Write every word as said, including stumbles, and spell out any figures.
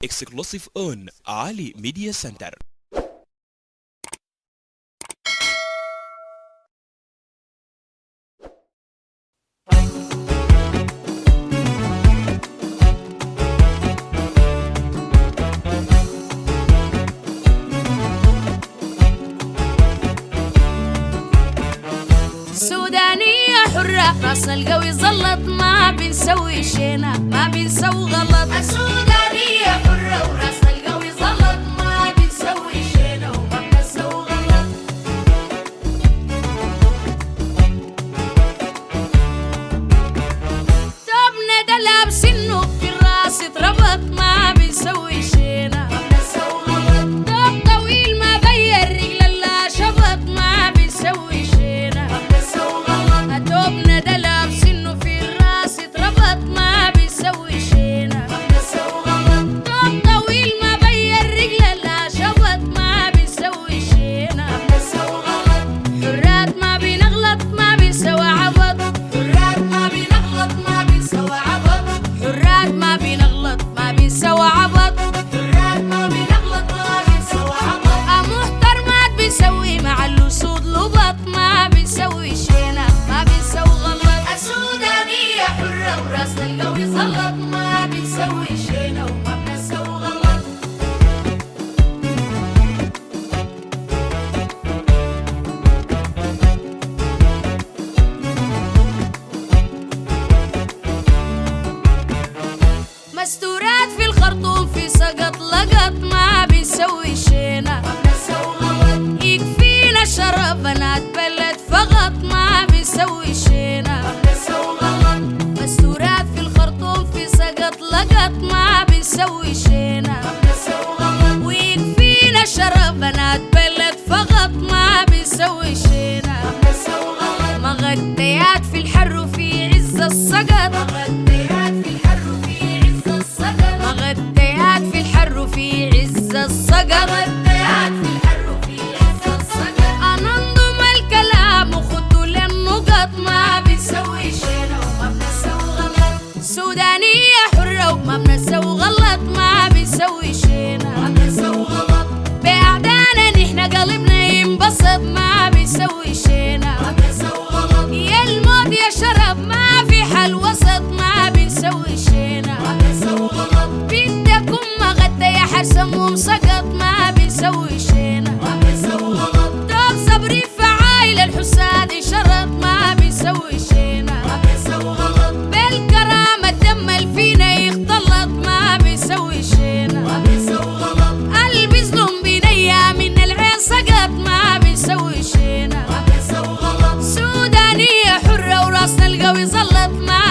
exclusive on Ali Media Center. سودانية حرة راسنا القوي زلط ما بنسوي شينا ما بنسوي غلط. السودانية حرة وراسنا القوي زلط ما بنسوي شينا وما بنسوي غلط. توبنا ده لابسينه في الراس اتربط ما بنسوي شينا ما بنسوي غلط. توب طويل ما غير رجل لا شبط ما بنسوي شينا توبنا ده لابسينه في الراس اتربط ما بيسوي شينا ما بيسوي غلط. توب طويل ما غير رجله لا شبط ما بيسوي شينا ما بيسوي غلط. حرات ما بنغلط ما بيسوي عبط. حرات ما بنغلط ما بيسوي عبط. حرات ما بنغلط ما بيسوي عبط. حرات ما بنغلط ما بيسوي عبط. محترمات بيسوي مع الاسود لبط ما بيسوي شينا ما بيسوي غلط. السودانية حرة وراسنا القوي زلط ما بنسوي شينا وما بنسوي غلط. مستورات في الخرطوم في سقط لقط ما بنسوي شينا ما بنسوي غلط. يكفينا الشرف بنات بلد فقط ما بنسوي شينا ما بنسوي غلط. مستورات في الخرطوم في سقط لقط ما بنسوي شينا ما بنسوي غلط. ويكفينا الشرف بنات بلد فقط ما بنسوي شينا ما بنسوي غلط. مغديات في الحر وفي عز السقط. مغديات في الحر وفي عز السقط. مغديات في الحر وفي عز السقط. مغديات في الحر وفي عز السقط. انا انضم الكلام وخدوا للنقط ما بنسوي شينا وما بنسوي غلط. سودانية حرة وما بنسوي غلط ما بنسوي شينا ما بنسوي غلط. بأعدانا نحن قلبنا ينبسط ما بنسوي شينا ما بنسوي غلط. يا الموت يا شرف ما في حل وسط ما بنسوي شينا ما بنسوي غلط. بدكم مغدى يا حرسم ومسقط ما بنسوي شينا ما بنسوي غلط. دوب صبري فعايل الحساد انشرط ما بنسوي شينا ما بنسوي غلط. بالكرامة الدم اللي فينا يختلط ما بنسوي شينا ما بنسوي غلط. اللي بيظلم بنيا من العين سقط ما بنسوي شينا ما بنسوي غلط. سودانية حرة وراسنا القوي زلط ما